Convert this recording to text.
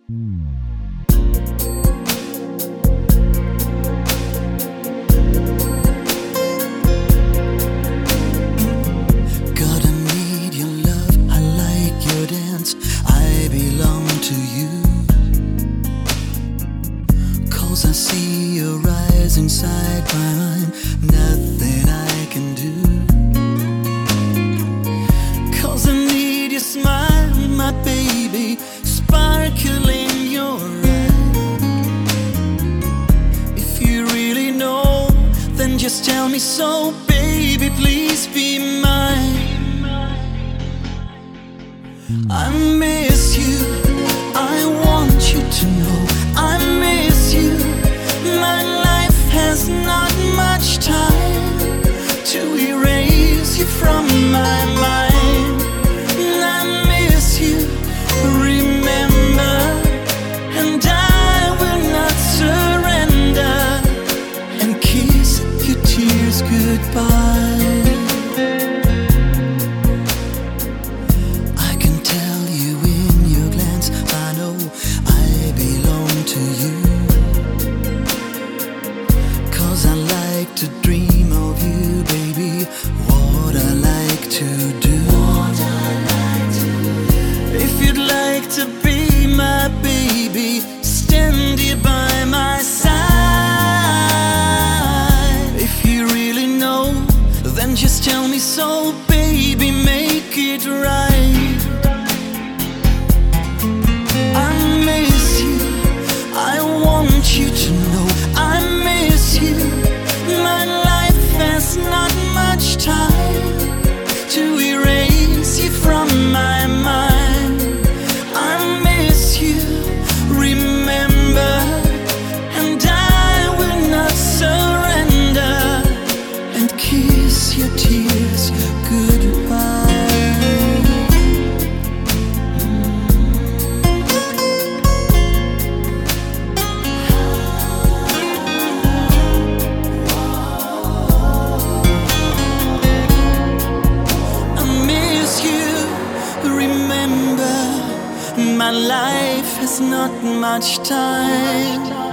Gotta need your love, I like your dance, I belong to you. 'Cause I see your eyes inside my mind, nothing I can do. 'Cause I need your smile, my baby, sparkle in your eye. If you really know, then just tell me so, baby, please be mine. I miss you, I want you to know I miss you. My life has not much time to erase you from my mind. I miss you, remember, and I will not surrender and kiss your tears goodbye. I can tell you in your glance, I know I belong to you. 'Cause I like to dream of you, baby, what I like to do. If you'd like to be my baby, stand here by my side. If you really know, then just tell me so, baby, make it right. I miss you, I want you to know I miss you. My life has not much time to erase you from my mind. I miss you, remember, and I will not surrender and kiss your tears goodbye. Remember, my life has not much time